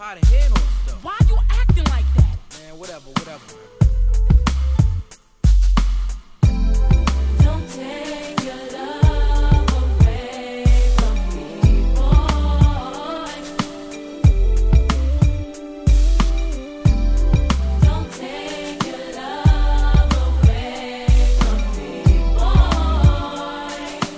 tired of hearing all this stuff. Why you acting like that? Man, whatever. Don't take your love away from me, boy. Don't take your love away from me, boy.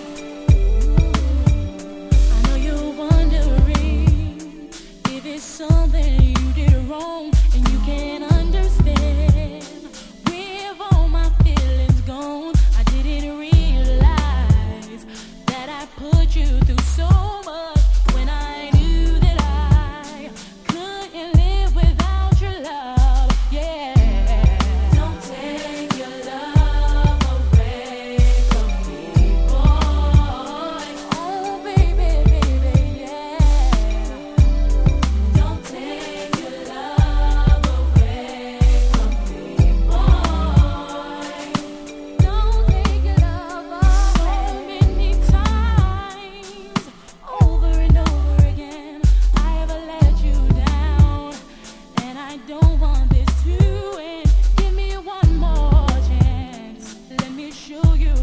I know you're wondering if it's something you did wrong and you can't understand. With all my feelings gone, I didn't realize that I put you through so much when I knew that I couldn't live without your love. Yeah. Don't take your love away from me, boy. Oh, baby, yeah. Don't take your love away from me, boy. Don't take your love away. Many times, over and over again, I ever let you down, and I don't want this to end. Give me one more chance. Let me show you